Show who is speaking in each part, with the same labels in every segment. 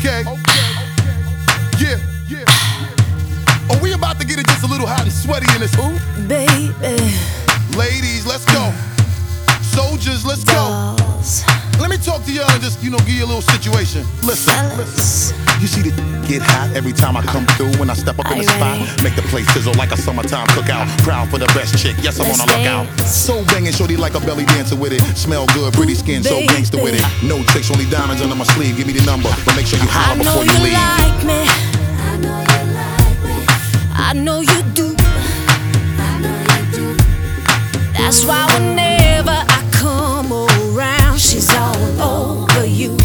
Speaker 1: Okay. Yeah. Oh, we about to get it just a little hot and sweaty in this.
Speaker 2: Ooh, baby.
Speaker 1: Ladies, let's go. Soldiers, let's go.
Speaker 2: Dolls.
Speaker 1: Let me talk to y'all and just, give you a little situation. Listen. You see the get hot every time I come through. When I step up in the spot, make the place sizzle like a summertime cookout. Proud for the best chick, yes, I'm on a lookout. So banging, shorty like a belly dancer with it. Smell good, pretty skin, so gangster with it. No tricks, only diamonds under my sleeve. Give me the number, but make sure you holler before you leave.
Speaker 2: Like me. I know you like me. I know you do. I know you do. That's why whenever I come around, she's all over you.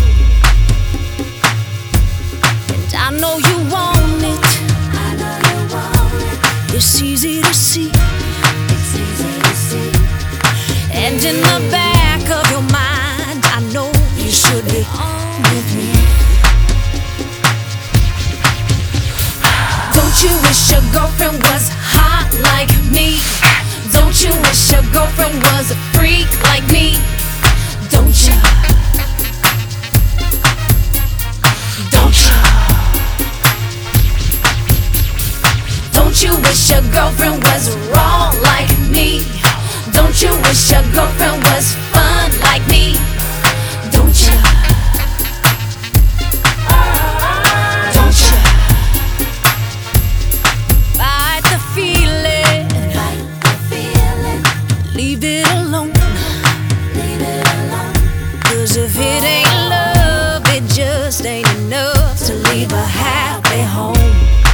Speaker 2: And I know you want it. I know you want it. It's easy to see. It's easy to see. And in the back of your mind, I know you should be on with me. Don't you wish your girlfriend was hot like me? Don't you wish your girlfriend was a freak like me? Don't you? Don't you? Don't you wish your girlfriend was raw like me? Don't you wish your girlfriend was fun like me? Don't you? Don't you? Fight the feeling. Fight the feeling. Leave it alone. Leave it alone. 'Cause if it ain't love, it just ain't enough to leave a happy home.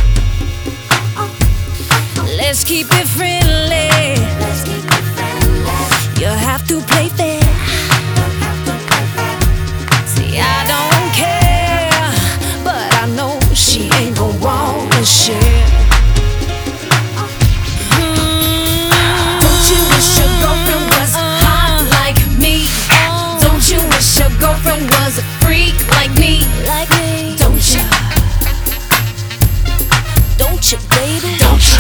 Speaker 2: Let's keep it friendly. Let's keep it friendly. You have to play fair. See, I don't care, but I know she ain't gon' wanna share. Don't you wish your girlfriend was hot like me? Don't you wish your girlfriend was a freak like me? Like me. Don't you? Don't you, baby? Don't you?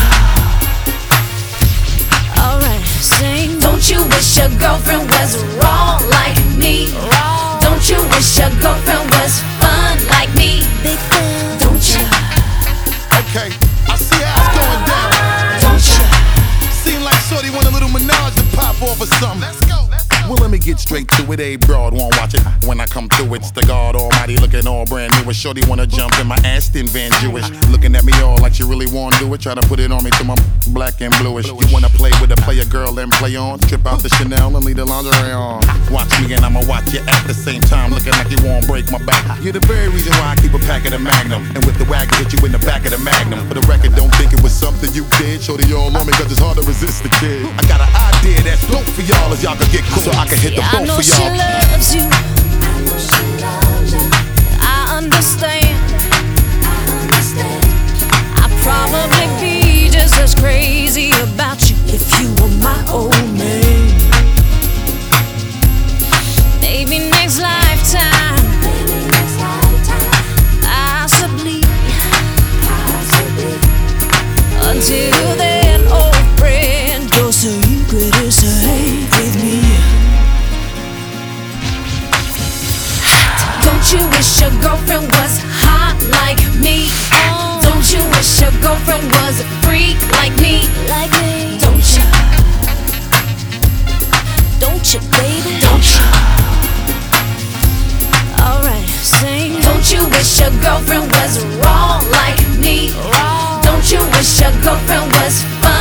Speaker 2: Alright, sing. Don't you wish your girlfriend was raw like me? Don't you wish your girlfriend was fun like me? Big fan. Don't you?
Speaker 1: Okay, I see how it's going down.
Speaker 2: Don't you?
Speaker 1: Seem like shorty want a little menage to pop off or something. Let's go. Well, let me get straight to it. A broad won't watch it. When I come through, it's the God Almighty looking all brand new. A shorty wanna jump in my Aston Van Jewish, looking at me all like she really wanna do it. Try to put it on me till my black and bluish. You wanna play with a player girl and play on? Strip out the Chanel and leave the lingerie on. Watch me and I'ma watch you at the same time, looking like you won't break my back. You're the very reason why I keep a pack of the Magnum, and with the wagon hit you in the back of the Magnum. For the record, don't think it was something you did. Shorty all on me 'cause it's hard to resist the kid. I got an idea that's dope for y'all if y'all could get cool, so I can hit the boat for y'all.
Speaker 2: She loves you. I know she loves you. I understand. I'd probably be just as crazy about you if you were my old man. Maybe next lifetime. Possibly. Until then, old friend, you're so good as a hate with me. Don't you wish your girlfriend was hot like me? Don't you wish your girlfriend was a freak like me? Like me. Don't you? Don't you, baby? Don't you? Alright, sing. Don't you wish your girlfriend was raw like me? Don't you wish your girlfriend was fun